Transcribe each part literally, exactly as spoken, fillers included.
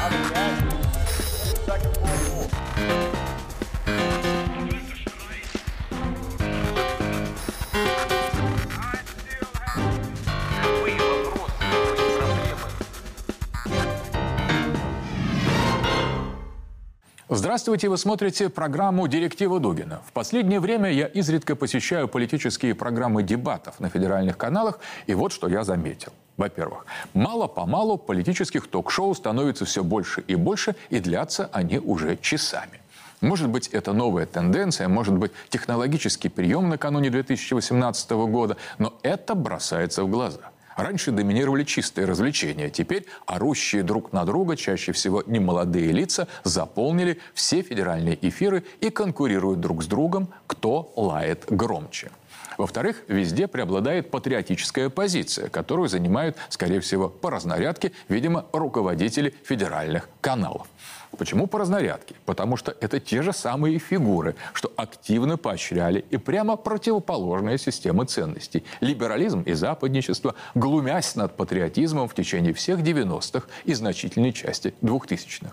Здравствуйте, вы смотрите программу «Директива Дугина». В последнее время я изредка посещаю политические программы дебатов на федеральных каналах, и вот что я заметил. Во-первых, мало-помалу политических ток-шоу становится все больше и больше, и длятся они уже часами. Может быть, это новая тенденция, может быть, технологический прием накануне две тысячи восемнадцатого года, но это бросается в глаза. Раньше доминировали чистые развлечения, теперь орущие друг на друга, чаще всего немолодые лица, заполнили все федеральные эфиры и конкурируют друг с другом, кто лает громче. Во-вторых, везде преобладает патриотическая позиция, которую занимают, скорее всего, по разнарядке, видимо, руководители федеральных каналов. Почему по разнарядке? Потому что это те же самые фигуры, что активно поощряли и прямо противоположные системы ценностей. Либерализм и западничество, глумясь над патриотизмом в течение всех девяностых и значительной части двухтысячных.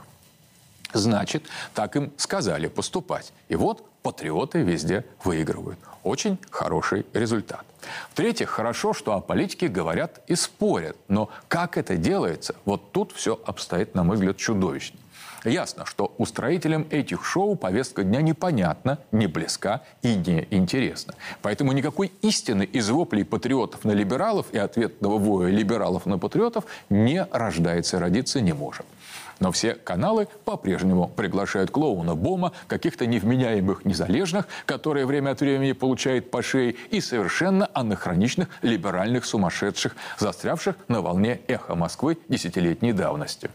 Значит, так им сказали поступать. И вот патриоты везде выигрывают. Очень хороший результат. В-третьих, хорошо, что о политике говорят и спорят. Но как это делается, вот тут все обстоит, на мой взгляд, чудовищно. Ясно, что устроителям этих шоу повестка дня непонятна, не близка и не интересна. Поэтому никакой истины из воплей патриотов на либералов и ответного воя либералов на патриотов не рождается, родиться не может. Но все каналы по-прежнему приглашают клоуна Бома, каких-то невменяемых незалежных, которые время от времени получают по шее, и совершенно анахроничных либеральных сумасшедших, застрявших на волне эхо Москвы десятилетней давности.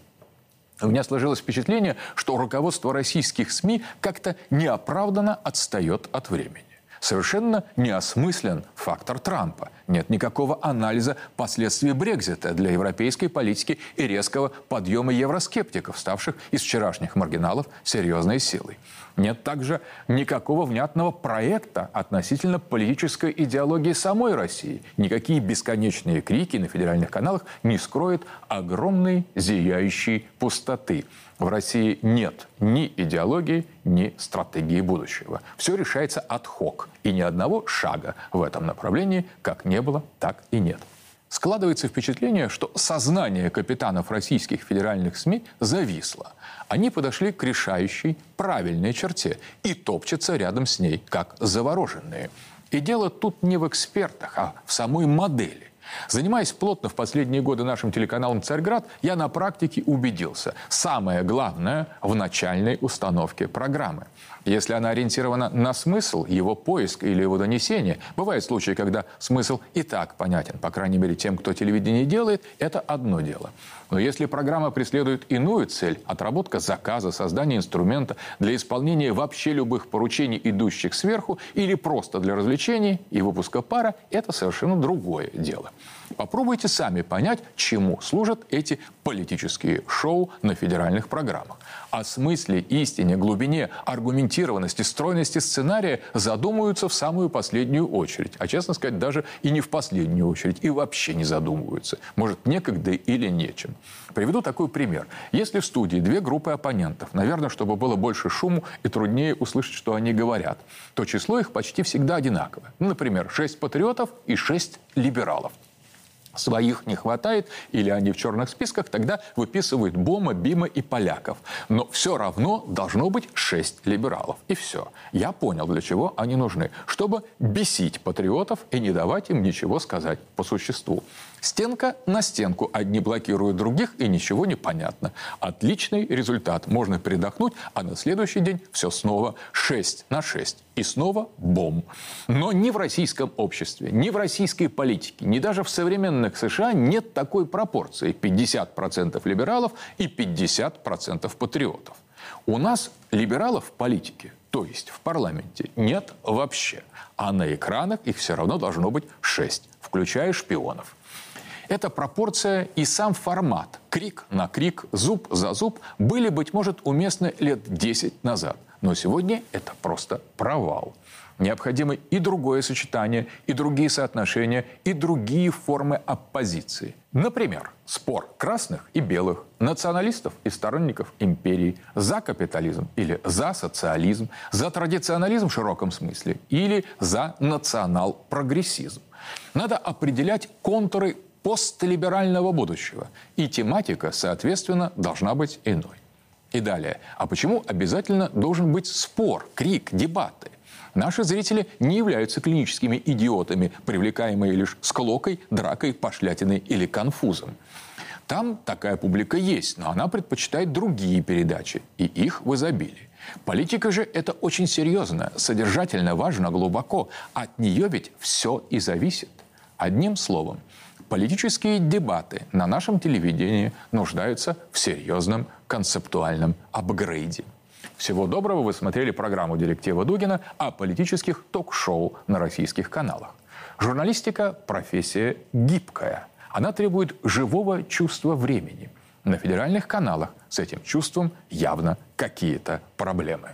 У меня сложилось впечатление, что руководство российских СМИ как-то неоправданно отстает от времени. Совершенно неосмыслен фактор Трампа. Нет никакого анализа последствий Брексита для европейской политики и резкого подъема евроскептиков, ставших из вчерашних маргиналов серьезной силой. Нет также никакого внятного проекта относительно политической идеологии самой России. Никакие бесконечные крики на федеральных каналах не скроют огромной зияющей пустоты. В России нет ни идеологии, ни стратегии будущего. Все решается ад-хок. И ни одного шага в этом направлении как не было, так и нет. Складывается впечатление, что сознание капитанов российских федеральных СМИ зависло. Они подошли к решающей, правильной черте и топчутся рядом с ней, как завороженные. И дело тут не в экспертах, а в самой модели. Занимаясь плотно в последние годы нашим телеканалом «Царьград», я на практике убедился. Самое главное в начальной установке программы. Если она ориентирована на смысл, его поиск или его донесение, бывают случаи, когда смысл и так понятен, по крайней мере, тем, кто телевидение делает, это одно дело. Но если программа преследует иную цель, отработка заказа, создание инструмента для исполнения вообще любых поручений, идущих сверху, или просто для развлечений и выпуска пара, это совершенно другое дело. Попробуйте сами понять, чему служат эти политические шоу на федеральных программах. О смысле, истине, глубине, аргументированности, стройности сценария задумываются в самую последнюю очередь. А, честно сказать, даже и не в последнюю очередь, и вообще не задумываются. Может, некогда или нечем. Приведу такой пример. Если в студии две группы оппонентов, наверное, чтобы было больше шуму и труднее услышать, что они говорят, то число их почти всегда одинаковое. Например, шесть патриотов и шесть либералов. Своих не хватает, или они в черных списках, тогда выписывают Бома, Бима и поляков. Но все равно должно быть шесть либералов. И все. Я понял, для чего они нужны. Чтобы бесить патриотов и не давать им ничего сказать по существу. Стенка на стенку. Одни блокируют других, и ничего не понятно. Отличный результат. Можно передохнуть, а на следующий день все снова шесть на шесть. И снова бом. Но ни в российском обществе, ни в российской политике, ни даже в современных США нет такой пропорции. пятьдесят процентов либералов и пятьдесят процентов патриотов. У нас либералов в политике, то есть в парламенте, нет вообще. А на экранах их все равно должно быть шесть, включая шпионов. Эта пропорция и сам формат крик на крик, зуб за зуб были, быть может, уместны лет десять назад. Но сегодня это просто провал. Необходимы и другое сочетание, и другие соотношения, и другие формы оппозиции. Например, спор красных и белых, националистов и сторонников империи, за капитализм или за социализм, за традиционализм в широком смысле или за национал-прогрессизм. Надо определять контуры постлиберального будущего, и тематика, соответственно, должна быть иной. И далее. А почему обязательно должен быть спор, крик, дебаты? Наши зрители не являются клиническими идиотами, привлекаемые лишь склокой, дракой, пошлятиной или конфузом. Там такая публика есть, но она предпочитает другие передачи, и их в изобилии. Политика же это очень серьезно, содержательно, важно, глубоко. От нее ведь все и зависит. Одним словом, политические дебаты на нашем телевидении нуждаются в серьезном концептуальном апгрейде. Всего доброго. Вы смотрели программу «Директива Дугина» о политических ток-шоу на российских каналах. Журналистика – профессия гибкая. Она требует живого чувства времени. На федеральных каналах с этим чувством явно какие-то проблемы.